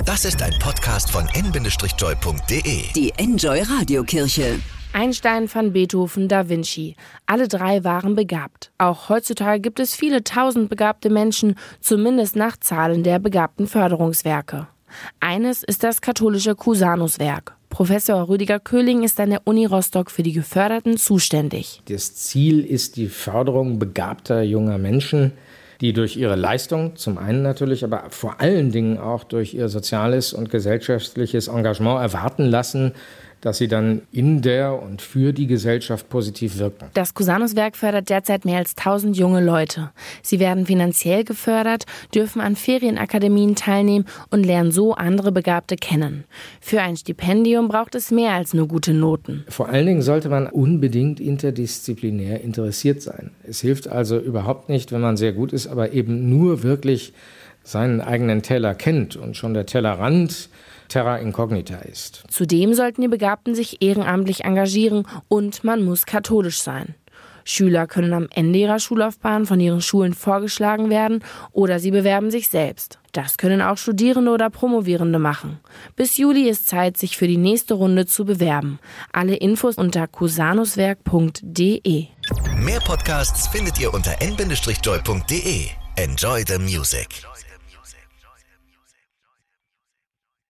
Das ist ein Podcast von n-joy.de. Die Enjoy Radiokirche. Einstein, van Beethoven, Da Vinci. Alle drei waren begabt. Auch heutzutage gibt es viele tausend begabte Menschen, zumindest nach Zahlen der begabten Förderungswerke. Eines ist das katholische Cusanuswerk. Professor Rüdiger Köhling ist an der Uni Rostock für die Geförderten zuständig. Das Ziel ist die Förderung begabter junger Menschen, die durch ihre Leistung, zum einen natürlich, aber vor allen Dingen auch durch ihr soziales und gesellschaftliches Engagement erwarten lassen, dass sie dann in der und für die Gesellschaft positiv wirken. Das Cusanuswerk fördert derzeit mehr als 1000 junge Leute. Sie werden finanziell gefördert, dürfen an Ferienakademien teilnehmen und lernen so andere Begabte kennen. Für ein Stipendium braucht es mehr als nur gute Noten. Vor allen Dingen sollte man unbedingt interdisziplinär interessiert sein. Es hilft also überhaupt nicht, wenn man sehr gut ist, aber eben nur wirklich seinen eigenen Teller kennt und schon der Tellerrand Terra Incognita ist. Zudem sollten die Begabten sich ehrenamtlich engagieren und man muss katholisch sein. Schüler können am Ende ihrer Schullaufbahn von ihren Schulen vorgeschlagen werden oder sie bewerben sich selbst. Das können auch Studierende oder Promovierende machen. Bis Juli ist Zeit, sich für die nächste Runde zu bewerben. Alle Infos unter cusanuswerk.de. Mehr Podcasts findet ihr unter n-joy.de. Enjoy the music.